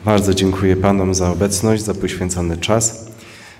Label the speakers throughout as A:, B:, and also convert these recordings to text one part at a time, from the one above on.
A: Bardzo dziękuję Panom za obecność, za poświęcony czas.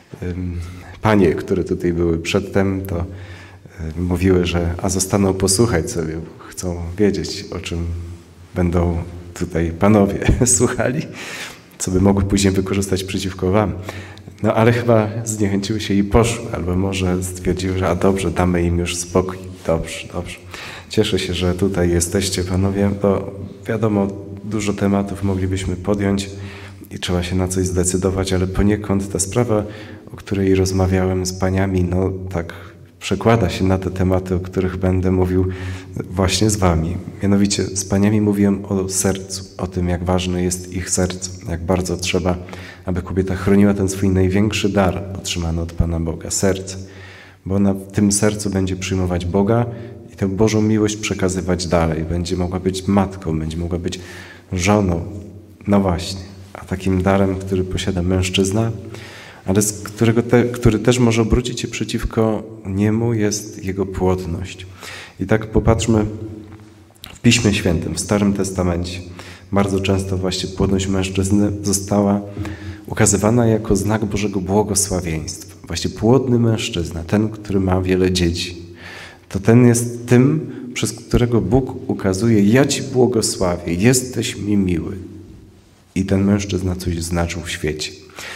A: Panie, które tutaj były przedtem, to mówiły, że zostaną posłuchać sobie, chcą wiedzieć, o czym będą tutaj panowie słuchali, co by mogły później wykorzystać przeciwko wam. No ale chyba zniechęciły się i poszły, albo może stwierdziły, że dobrze, damy im już spokój. Dobrze. Cieszę się, że tutaj jesteście, panowie, bo wiadomo, dużo tematów moglibyśmy podjąć i trzeba się na coś zdecydować, ale poniekąd ta sprawa, o której rozmawiałem z paniami, no tak przekłada się na te tematy, o których będę mówił właśnie z wami. Mianowicie z paniami mówiłem o sercu, o tym, jak ważne jest ich serce, jak bardzo trzeba, aby kobieta chroniła ten swój największy dar otrzymany od Pana Boga, serce. Bo ona w tym sercu będzie przyjmować Boga i tę Bożą miłość przekazywać dalej. Będzie mogła być matką, będzie mogła być żoną. No właśnie, a takim darem, który posiada mężczyzna, ale który też może obrócić się przeciwko niemu, jest jego płodność. I tak popatrzmy w Piśmie Świętym, w Starym Testamencie. Bardzo często właśnie płodność mężczyzny została ukazywana jako znak Bożego błogosławieństwa. Właśnie płodny mężczyzna, ten, który ma wiele dzieci, to ten jest tym, przez którego Bóg ukazuje: ja Ci błogosławię, jesteś mi miły. I ten mężczyzna coś znaczył w świecie.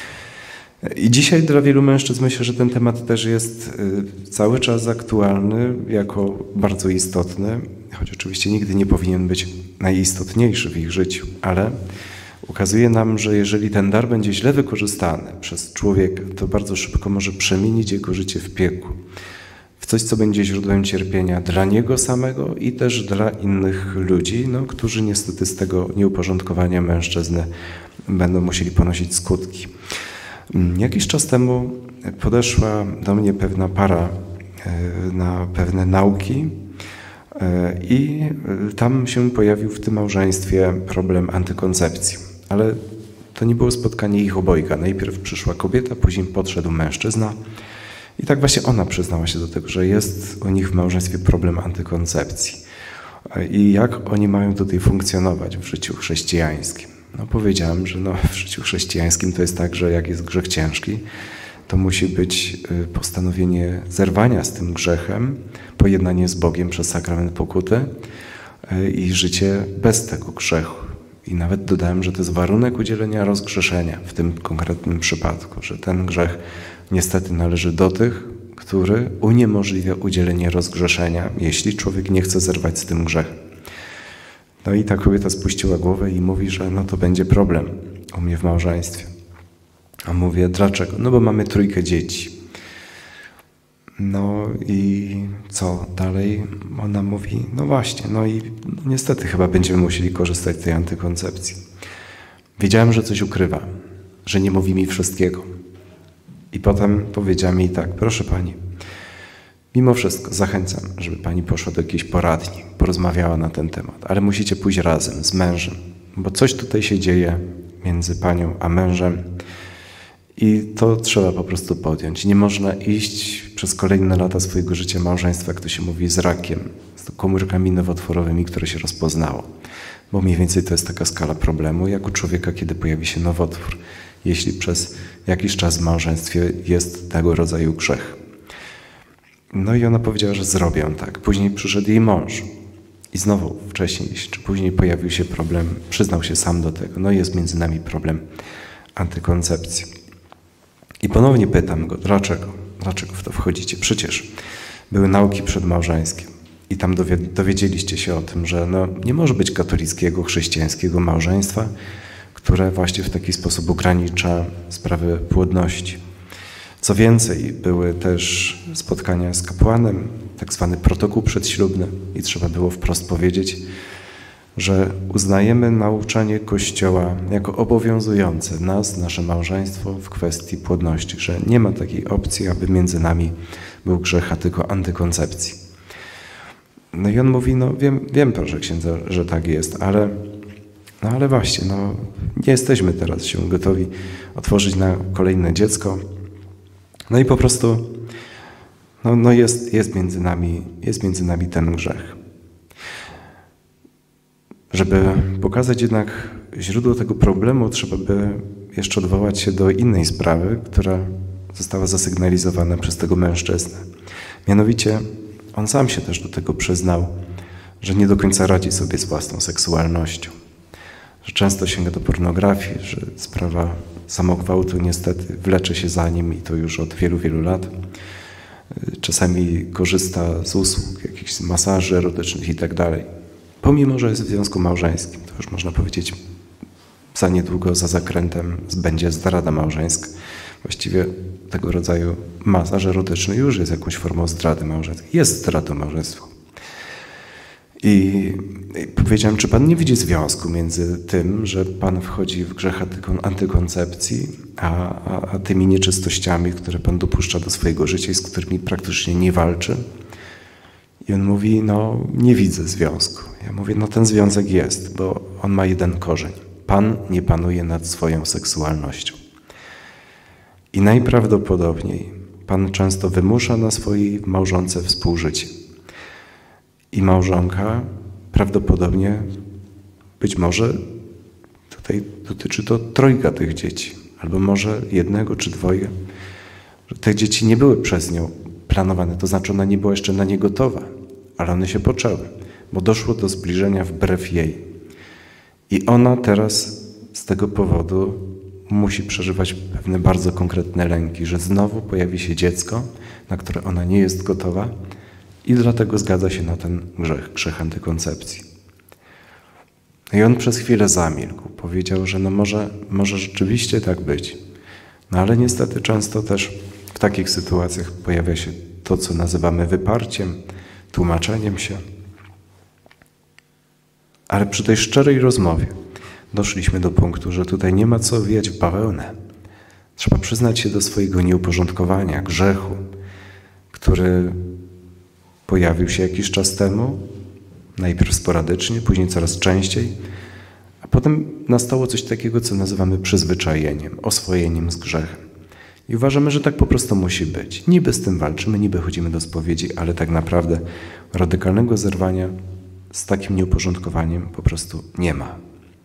A: I dzisiaj dla wielu mężczyzn myślę, że ten temat też jest cały czas aktualny, jako bardzo istotny, choć oczywiście nigdy nie powinien być najistotniejszy w ich życiu, ale ukazuje nam, że jeżeli ten dar będzie źle wykorzystany przez człowieka, to bardzo szybko może przemienić jego życie w piekło, w coś, co będzie źródłem cierpienia dla niego samego i też dla innych ludzi, którzy niestety z tego nieuporządkowania mężczyzny będą musieli ponosić skutki. Jakiś czas temu podeszła do mnie pewna para na pewne nauki i tam się pojawił w tym małżeństwie problem antykoncepcji. Ale to nie było spotkanie ich obojga. Najpierw przyszła kobieta, później podszedł mężczyzna i tak właśnie ona przyznała się do tego, że jest u nich w małżeństwie problem antykoncepcji. I jak oni mają tutaj funkcjonować w życiu chrześcijańskim. Powiedziałem, że w życiu chrześcijańskim to jest tak, że jak jest grzech ciężki, to musi być postanowienie zerwania z tym grzechem, pojednanie z Bogiem przez sakrament pokuty i życie bez tego grzechu. I nawet dodałem, że to jest warunek udzielenia rozgrzeszenia w tym konkretnym przypadku, że ten grzech niestety należy do tych, który uniemożliwia udzielenie rozgrzeszenia, jeśli człowiek nie chce zerwać z tym grzechem. No i ta kobieta spuściła głowę i mówi, że to będzie problem u mnie w małżeństwie. A mówię, dlaczego? Bo mamy 3 dzieci. No i co dalej? Ona mówi, właśnie, i niestety chyba będziemy musieli korzystać z tej antykoncepcji. Wiedziałem, że coś ukrywa, że nie mówi mi wszystkiego. I potem powiedziała mi tak: proszę pani, mimo wszystko zachęcam, żeby pani poszła do jakiejś poradni, porozmawiała na ten temat, ale musicie pójść razem z mężem, bo coś tutaj się dzieje między panią a mężem i to trzeba po prostu podjąć. Nie można iść przez kolejne lata swojego życia małżeństwa, jak to się mówi, z rakiem, z komórkami nowotworowymi, które się rozpoznało, bo mniej więcej to jest taka skala problemu, jak u człowieka, kiedy pojawi się nowotwór, jeśli przez jakiś czas w małżeństwie jest tego rodzaju grzech. No i ona powiedziała, że zrobię tak. Później przyszedł jej mąż i znowu wcześniej czy później pojawił się problem, przyznał się sam do tego. Jest między nami problem antykoncepcji. I ponownie pytam go, dlaczego w to wchodzicie? Przecież były nauki przedmałżeńskie i tam dowiedzieliście się o tym, że nie może być katolickiego, chrześcijańskiego małżeństwa, które właśnie w taki sposób ogranicza sprawę płodności. Co więcej, były też spotkania z kapłanem, tak zwany protokół przedślubny i trzeba było wprost powiedzieć, że uznajemy nauczanie Kościoła jako obowiązujące nas, nasze małżeństwo w kwestii płodności, że nie ma takiej opcji, aby między nami był grzech, a tylko antykoncepcji. I on mówi, wiem proszę księdza, że tak jest, ale właśnie, nie jesteśmy teraz się gotowi otworzyć na kolejne dziecko. I po prostu jest między nami ten grzech. Żeby pokazać jednak źródło tego problemu, trzeba by jeszcze odwołać się do innej sprawy, która została zasygnalizowana przez tego mężczyznę. Mianowicie on sam się też do tego przyznał, że nie do końca radzi sobie z własną seksualnością, że często sięga do pornografii, że sprawa samogwałtu niestety wlecze się za nim i to już od wielu, wielu lat. Czasami korzysta z usług, jakichś masaży erotycznych i tak dalej. Pomimo, że jest w związku małżeńskim, to już można powiedzieć, za niedługo za zakrętem będzie zdrada małżeńska. Właściwie tego rodzaju masaż erotyczny już jest jakąś formą zdrady małżeństwa. Jest zdradą małżeństwa. I powiedziałem, czy Pan nie widzi związku między tym, że Pan wchodzi w grzech antykoncepcji, a tymi nieczystościami, które Pan dopuszcza do swojego życia i z którymi praktycznie nie walczy? I on mówi, no nie widzę związku. Ja mówię, no ten związek jest, bo on ma jeden korzeń. Pan nie panuje nad swoją seksualnością. I najprawdopodobniej Pan często wymusza na swojej małżonce współżycie. I małżonka prawdopodobnie, być może tutaj dotyczy to trojga tych dzieci, albo może jednego czy dwoje, że te dzieci nie były przez nią planowane, to znaczy ona nie była jeszcze na nie gotowa, ale one się poczęły, bo doszło do zbliżenia wbrew jej. I ona teraz z tego powodu musi przeżywać pewne bardzo konkretne lęki, że znowu pojawi się dziecko, na które ona nie jest gotowa i dlatego zgadza się na ten grzech antykoncepcji. I on przez chwilę zamilkł. Powiedział, że no może rzeczywiście tak być. No ale niestety często też w takich sytuacjach pojawia się to, co nazywamy wyparciem, tłumaczeniem się. Ale przy tej szczerej rozmowie doszliśmy do punktu, że tutaj nie ma co wijać w bawełnę. Trzeba przyznać się do swojego nieuporządkowania, grzechu, który pojawił się jakiś czas temu, najpierw sporadycznie, później coraz częściej, a potem nastało coś takiego, co nazywamy przyzwyczajeniem, oswojeniem z grzechem. I uważamy, że tak po prostu musi być. Niby z tym walczymy, niby chodzimy do spowiedzi, ale tak naprawdę radykalnego zerwania z takim nieuporządkowaniem po prostu nie ma.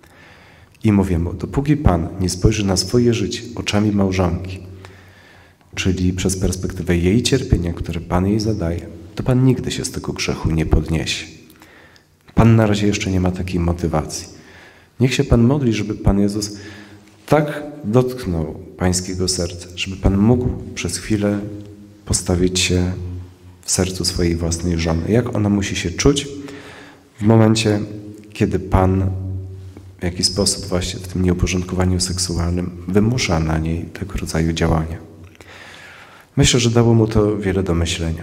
A: I mówię mu, dopóki Pan nie spojrzy na swoje życie oczami małżonki, czyli przez perspektywę jej cierpienia, które Pan jej zadaje, to Pan nigdy się z tego grzechu nie podniesie. Pan na razie jeszcze nie ma takiej motywacji. Niech się Pan modli, żeby Pan Jezus tak dotknął Pańskiego serca, żeby Pan mógł przez chwilę postawić się w sercu swojej własnej żony. Jak ona musi się czuć w momencie, kiedy Pan w jakiś sposób właśnie w tym nieuporządkowaniu seksualnym wymusza na niej tego rodzaju działania. Myślę, że dało mu to wiele do myślenia.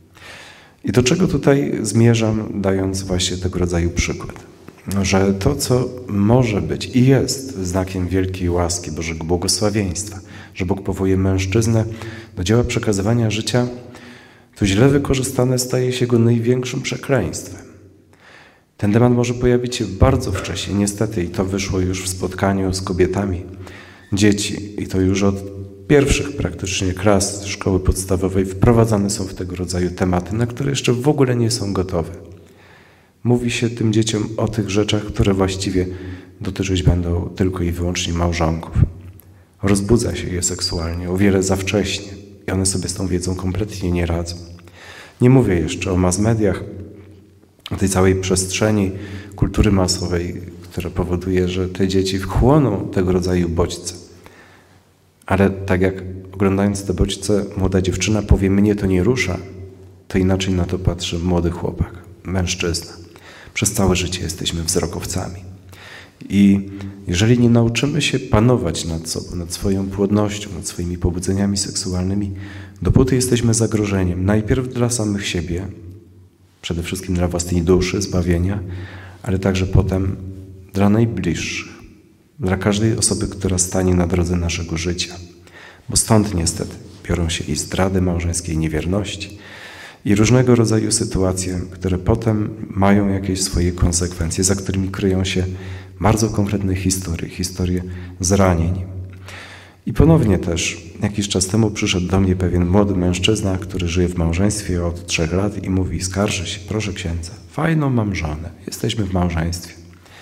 A: I do czego tutaj zmierzam, dając właśnie tego rodzaju przykład? Że to, co może być i jest znakiem wielkiej łaski Bożego błogosławieństwa, że Bóg powołuje mężczyznę do dzieła przekazywania życia, to źle wykorzystane staje się jego największym przekleństwem. Ten temat może pojawić się bardzo wcześnie, niestety, i to wyszło już w spotkaniu z kobietami, dzieci, i to już od pierwszych praktycznie klas szkoły podstawowej wprowadzane są w tego rodzaju tematy, na które jeszcze w ogóle nie są gotowe. Mówi się tym dzieciom o tych rzeczach, które właściwie dotyczyć będą tylko i wyłącznie małżonków. Rozbudza się je seksualnie o wiele za wcześnie i one sobie z tą wiedzą kompletnie nie radzą. Nie mówię jeszcze o mass mediach, o tej całej przestrzeni kultury masowej, która powoduje, że te dzieci wchłoną tego rodzaju bodźce. Ale tak jak oglądając te bodźce młoda dziewczyna powie, mnie to nie rusza, to inaczej na to patrzy młody chłopak, mężczyzna. Przez całe życie jesteśmy wzrokowcami. I jeżeli nie nauczymy się panować nad sobą, nad swoją płodnością, nad swoimi pobudzeniami seksualnymi, dopóty jesteśmy zagrożeniem najpierw dla samych siebie, przede wszystkim dla własnej duszy, zbawienia, ale także potem dla najbliższych, dla każdej osoby, która stanie na drodze naszego życia. Bo stąd niestety biorą się i zdrady małżeńskiej, niewierności i różnego rodzaju sytuacje, które potem mają jakieś swoje konsekwencje, za którymi kryją się bardzo konkretne historie zranień. I ponownie też jakiś czas temu przyszedł do mnie pewien młody mężczyzna, który żyje w małżeństwie od 3 lat i mówi, skarży się, proszę księdza, fajną mam żonę, jesteśmy w małżeństwie.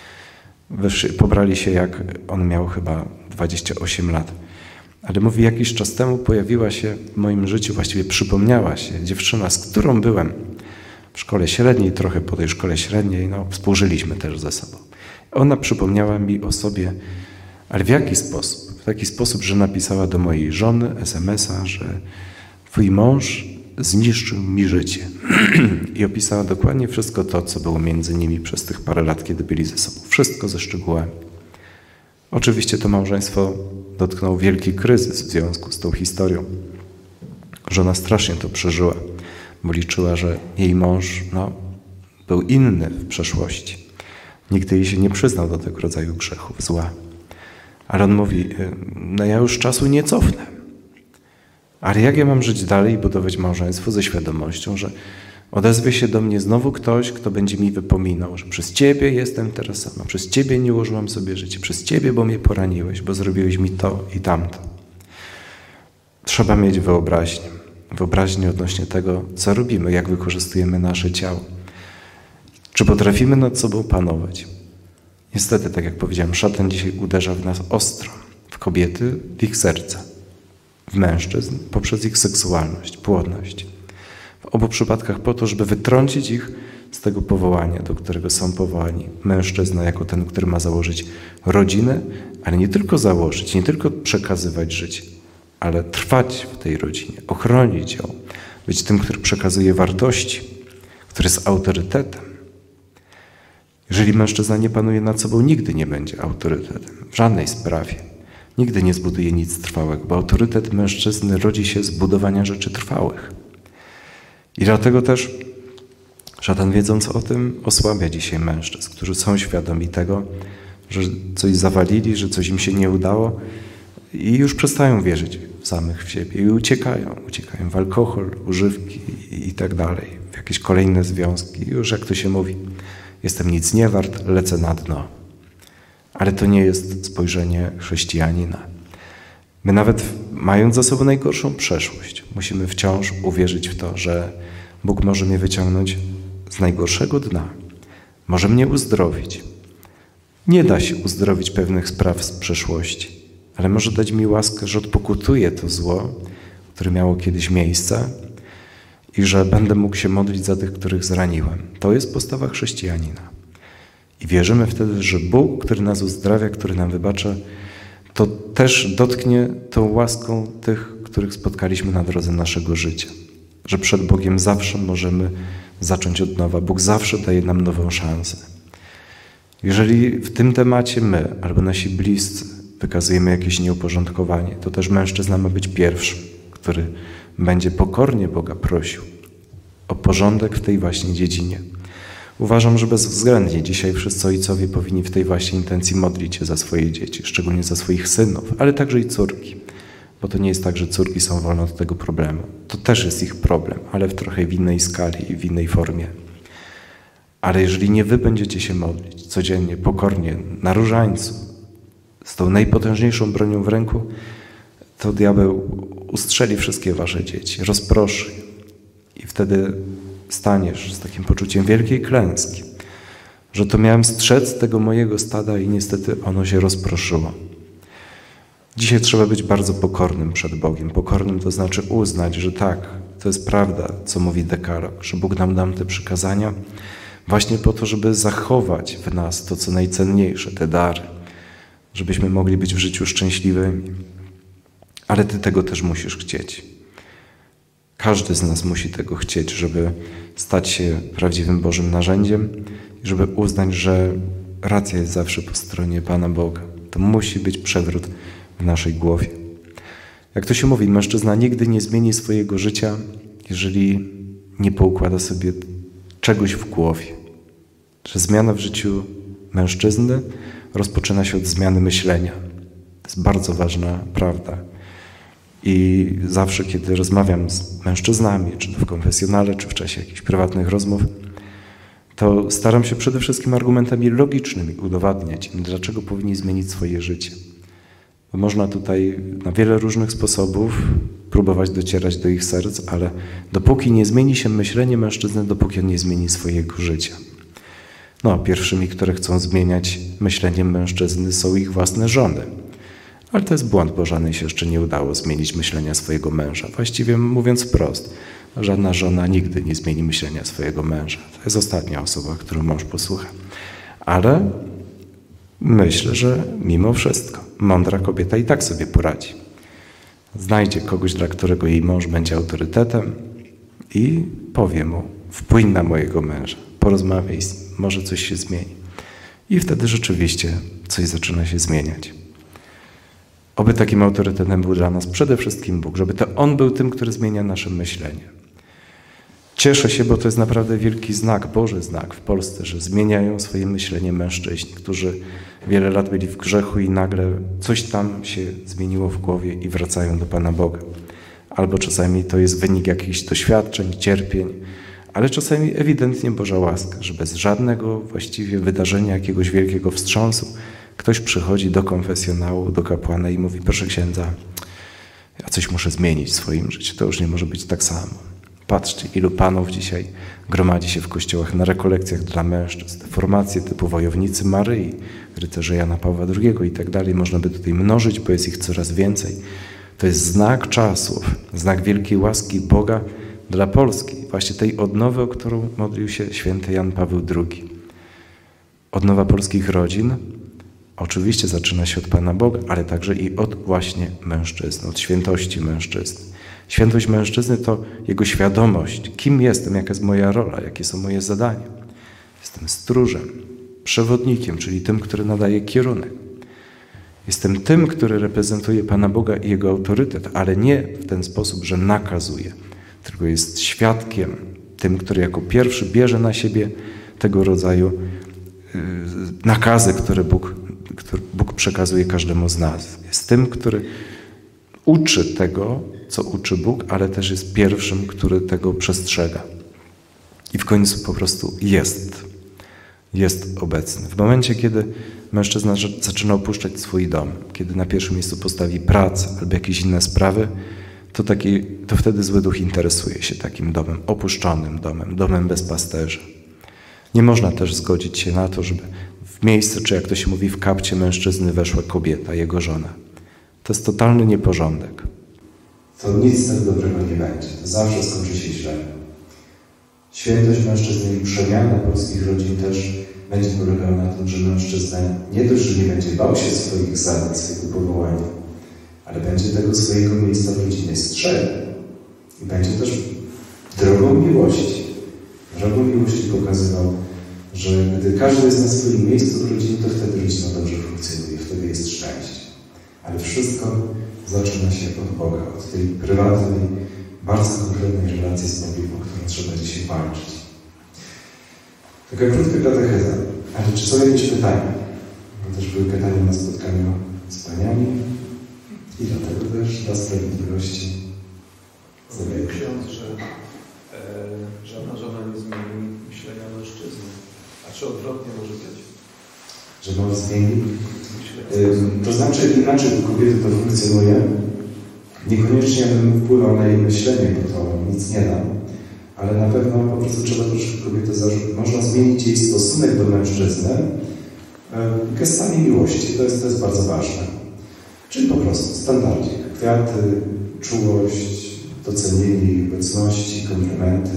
A: Pobrali się, jak on miał chyba 28 lat. Ale mówi, jakiś czas temu pojawiła się w moim życiu, właściwie przypomniała się dziewczyna, z którą byłem w szkole średniej, trochę po tej szkole średniej, współżyliśmy też ze sobą. Ona przypomniała mi o sobie, ale w jaki sposób? W taki sposób, że napisała do mojej żony SMS-a, że twój mąż zniszczył mi życie. I opisała dokładnie wszystko to, co było między nimi przez tych parę lat, kiedy byli ze sobą. Wszystko ze szczegółami. Oczywiście to małżeństwo dotknął wielki kryzys w związku z tą historią. Żona strasznie to przeżyła, bo liczyła, że jej mąż był inny w przeszłości. Nigdy jej się nie przyznał do tego rodzaju grzechów, zła. Ale on mówi, ja już czasu nie cofnę. Ale jak ja mam żyć dalej i budować małżeństwo ze świadomością, że odezwie się do mnie znowu ktoś, kto będzie mi wypominał, że przez Ciebie jestem teraz sama, przez Ciebie nie ułożyłam sobie życie, przez Ciebie, bo mnie poraniłeś, bo zrobiłeś mi to i tamto. Trzeba mieć wyobraźnię odnośnie tego, co robimy, jak wykorzystujemy nasze ciało. Czy potrafimy nad sobą panować? Niestety, tak jak powiedziałem, szatan dzisiaj uderza w nas ostro, w kobiety, w ich serca, w mężczyzn poprzez ich seksualność, płodność. W obu przypadkach po to, żeby wytrącić ich z tego powołania, do którego są powołani. Mężczyzna jako ten, który ma założyć rodzinę, ale nie tylko założyć, nie tylko przekazywać życie, ale trwać w tej rodzinie, ochronić ją, być tym, który przekazuje wartości, który jest autorytetem. Jeżeli mężczyzna nie panuje nad sobą, nigdy nie będzie autorytetem, w żadnej sprawie. Nigdy nie zbuduje nic trwałego, bo autorytet mężczyzny rodzi się z budowania rzeczy trwałych. I dlatego też szatan, wiedząc o tym, osłabia dzisiaj mężczyzn, którzy są świadomi tego, że coś zawalili, że coś im się nie udało i już przestają wierzyć samych w siebie i uciekają w alkohol, używki i tak dalej, w jakieś kolejne związki. I już jak to się mówi, jestem nic nie wart, lecę na dno. Ale to nie jest spojrzenie chrześcijanina. My nawet mając za sobą najgorszą przeszłość, musimy wciąż uwierzyć w to, że Bóg może mnie wyciągnąć z najgorszego dna. Może mnie uzdrowić. Nie da się uzdrowić pewnych spraw z przeszłości, ale może dać mi łaskę, że odpokutuję to zło, które miało kiedyś miejsce i że będę mógł się modlić za tych, których zraniłem. To jest postawa chrześcijanina. I wierzymy wtedy, że Bóg, który nas uzdrawia, który nam wybacza, to też dotknie tą łaską tych, których spotkaliśmy na drodze naszego życia. Że przed Bogiem zawsze możemy zacząć od nowa. Bóg zawsze daje nam nową szansę. Jeżeli w tym temacie my albo nasi bliscy wykazujemy jakieś nieuporządkowanie, to też mężczyzna ma być pierwszym, który będzie pokornie Boga prosił o porządek w tej właśnie dziedzinie. Uważam, że bezwzględnie dzisiaj wszyscy ojcowie powinni w tej właśnie intencji modlić się za swoje dzieci, szczególnie za swoich synów, ale także i córki. Bo to nie jest tak, że córki są wolne od tego problemu. To też jest ich problem, ale w trochę w innej skali i w innej formie. Ale jeżeli nie wy będziecie się modlić codziennie, pokornie, na różańcu, z tą najpotężniejszą bronią w ręku, to diabeł ustrzeli wszystkie wasze dzieci, rozproszy. I wtedy staniesz z takim poczuciem wielkiej klęski, że to miałem strzec tego mojego stada i niestety ono się rozproszyło. Dzisiaj trzeba być bardzo pokornym przed Bogiem. Pokornym to znaczy uznać, że tak, to jest prawda, co mówi Dekalog, że Bóg nam dał te przykazania właśnie po to, żeby zachować w nas to, co najcenniejsze, te dary, żebyśmy mogli być w życiu szczęśliwymi. Ale Ty tego też musisz chcieć. Każdy z nas musi tego chcieć, żeby stać się prawdziwym Bożym narzędziem i żeby uznać, że racja jest zawsze po stronie Pana Boga. To musi być przewrót w naszej głowie. Jak to się mówi, mężczyzna nigdy nie zmieni swojego życia, jeżeli nie poukłada sobie czegoś w głowie. Że zmiana w życiu mężczyzny rozpoczyna się od zmiany myślenia. To jest bardzo ważna prawda. I zawsze, kiedy rozmawiam z mężczyznami, czy to w konfesjonale, czy w czasie jakichś prywatnych rozmów, to staram się przede wszystkim argumentami logicznymi udowadniać im, dlaczego powinni zmienić swoje życie. Bo można tutaj na wiele różnych sposobów próbować docierać do ich serc, ale dopóki nie zmieni się myślenie mężczyzny, dopóki on nie zmieni swojego życia. No, pierwszymi, które chcą zmieniać myśleniem mężczyzny, są ich własne żony. Ale to jest błąd, bo żadnej się jeszcze nie udało zmienić myślenia swojego męża. Właściwie mówiąc wprost, żadna żona nigdy nie zmieni myślenia swojego męża. To jest ostatnia osoba, którą mąż posłucha. Ale myślę, że mimo wszystko mądra kobieta i tak sobie poradzi. Znajdzie kogoś, dla którego jej mąż będzie autorytetem i powie mu: wpłyń na mojego męża, porozmawiaj z nim, może coś się zmieni. I wtedy rzeczywiście coś zaczyna się zmieniać. Oby takim autorytetem był dla nas przede wszystkim Bóg, żeby to On był tym, który zmienia nasze myślenie. Cieszę się, bo to jest naprawdę wielki znak, Boży znak w Polsce, że zmieniają swoje myślenie mężczyźni, którzy wiele lat byli w grzechu i nagle coś tam się zmieniło w głowie i wracają do Pana Boga. Albo czasami to jest wynik jakichś doświadczeń, cierpień, ale czasami ewidentnie Boża łaska, że bez żadnego właściwie wydarzenia, jakiegoś wielkiego wstrząsu, ktoś przychodzi do konfesjonału, do kapłana i mówi: proszę księdza, ja coś muszę zmienić w swoim życiu, to już nie może być tak samo. Patrzcie, ilu panów dzisiaj gromadzi się w kościołach na rekolekcjach dla mężczyzn. Formacje typu wojownicy Maryi, rycerze Jana Pawła II i tak dalej. Można by tutaj mnożyć, bo jest ich coraz więcej. To jest znak czasów, znak wielkiej łaski Boga dla Polski. Właśnie tej odnowy, o którą modlił się święty Jan Paweł II. Odnowa polskich rodzin oczywiście zaczyna się od Pana Boga, ale także i od właśnie mężczyzny, od świętości mężczyzny. Świętość mężczyzny to jego świadomość, kim jestem, jaka jest moja rola, jakie są moje zadania. Jestem stróżem, przewodnikiem, czyli tym, który nadaje kierunek. Jestem tym, który reprezentuje Pana Boga i Jego autorytet, ale nie w ten sposób, że nakazuje, tylko jest świadkiem, tym, który jako pierwszy bierze na siebie tego rodzaju nakazy, które Bóg przekazuje każdemu z nas. Jest tym, który uczy tego, co uczy Bóg, ale też jest pierwszym, który tego przestrzega. I w końcu po prostu jest obecny. W momencie, kiedy mężczyzna zaczyna opuszczać swój dom, kiedy na pierwszym miejscu postawi pracę albo jakieś inne sprawy, to wtedy zły duch interesuje się takim domem, opuszczonym domem bez pasterzy. Nie można też zgodzić się na to, żeby w miejsce, czy jak to się mówi, w kapcie mężczyzny weszła kobieta, jego żona. To jest totalny nieporządek. To nic tak dobrego nie będzie. To zawsze skończy się źle. Świętość mężczyzny i przemiana polskich rodzin też będzie polegała na tym, że mężczyzna nie dość, że nie będzie bał się swoich zadań, swojego powołania, ale będzie tego swojego miejsca w rodzinie strzegł. I będzie też drogą miłości pokazywał, że gdy każdy jest na swoim miejscu w rodzinie, to wtedy rodzina dobrze funkcjonuje, wtedy jest szczęście. Ale wszystko zaczyna się od Boga, od tej prywatnej, bardzo konkretnej relacji z Bogiem, o którą trzeba dzisiaj walczyć. Taka krótka katecheza. Ale czy są jakieś pytania? Bo też były pytania na spotkaniu z paniami i dlatego też dla sprawiedliwości.
B: Mówił ksiądz, że żadna żona nie zmieni myślenia mężczyzny. A czy odwrotnie może być?
A: Że mąż zmieni? To znaczy inaczej u kobiety to funkcjonuje. Niekoniecznie bym wpływał na jej myślenie, bo to nic nie da. Ale na pewno po prostu trzeba troszkę kobietę można zmienić jej stosunek do mężczyzny gestami miłości. To jest bardzo ważne. Czyli po prostu standardzie. Kwiaty, czułość, docenienie jej obecności, komplementy.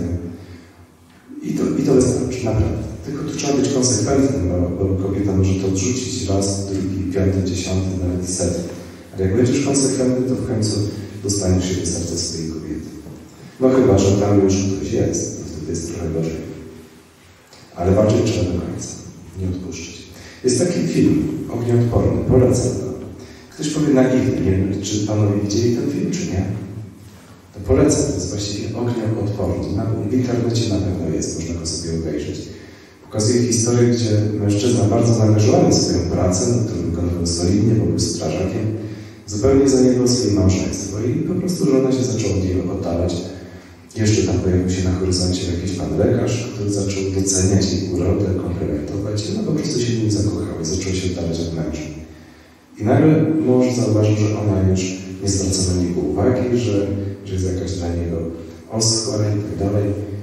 A: I to wystarczy, naprawdę. Tylko tu trzeba być konsekwentnym, bo kobieta może to odrzucić raz, drugi, 5., 10., nawet 100. Ale jak będziesz konsekwentny, to w końcu dostaniesz się do serca swojej kobiety. No chyba, że tam już ktoś jest, to wtedy jest trochę gorzej. Ale walczyć trzeba do końca, nie odpuszczać. Jest taki film, Ognioodporny, polecam go. Ktoś powie na ile, nie wiem, czy panowie widzieli ten film, czy nie? To polecam, to jest właściwie Ognioodporny. W internecie na pewno jest, można go sobie obejrzeć. Pokazuje historię, gdzie mężczyzna bardzo zaangażowany w swoją pracę, który wykonywał solidnie, bo był strażakiem, zupełnie zaniedbał swoje małżeństwo i po prostu żona się zaczęła od niego oddalać. Jeszcze tam pojawił się na horyzoncie jakiś pan lekarz, który zaczął doceniać jej urodę, komplementować i po prostu się w nim zakochał i zaczął się oddalać od męża. I nagle mąż zauważył, że ona już nie zwraca na niego uwagi, że jest jakaś dla niego oschła i tak dalej.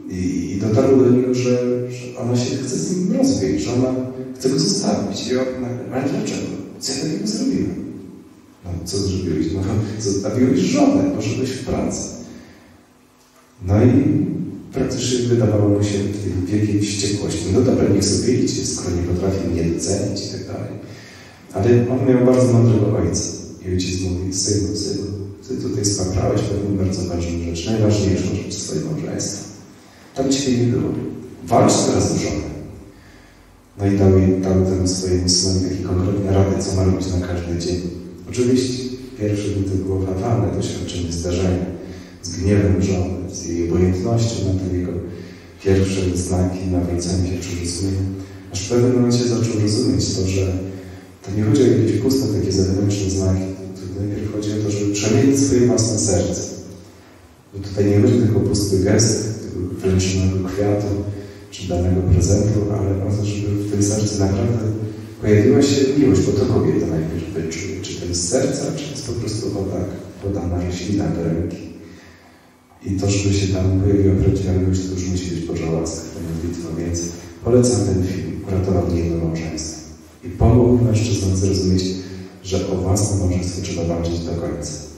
A: I dotarło do niego, że ona się chce z nim rozwieść, że ona chce go zostawić. I on, ale dlaczego? Co ja takiego zrobiłem? No, co zrobiłeś? No, zostawiłeś żonę, poszedłeś w pracę. No i praktycznie wydawało mu się w tej wielkiej wściekłości. No dobra, niech sobie idzie, skoro nie potrafi mnie docenić i tak dalej. Ale on miał bardzo mądrego ojca. I ojciec mówi, synu, ty tutaj spaprałeś pewną bardzo ważną rzecz, najważniejszą rzecz swojego małżeństwa. Tam ciebie nie było. Walcz teraz o żonę. No i dał jej tamtemu swojemu synowi takie konkretne rady, co ma robić na każdy dzień. Oczywiście pierwsze to było fatalne doświadczenie zdarzenia z gniewem żony, z jej obojętnością na te jego pierwsze znaki nawrócenia się, przerzucenia. Aż w pewnym momencie zaczął rozumieć to, że to nie chodzi o jakieś puste, takie zewnętrzne znaki. To najpierw chodzi o to, żeby przemienić swoje własne serce. Bo tutaj nie chodzi tylko o pusty gest, tego wręczonego kwiatu, czy danego prezentu, ale o to, żeby w tym sercu naprawdę pojawiła się miłość, bo to kobieta najpierw wyczuje. Czy to jest z serca, czy jest po prostu podana roślina do ręki. I to, żeby się tam pojawiła prawdziwa miłość, to już musi być Boża łaska, ta modlitwa, więc polecam ten film, uratował nie jedno małżeństwo. I pomógł mężczyznom zrozumieć, że o własne małżeństwo trzeba walczyć do końca.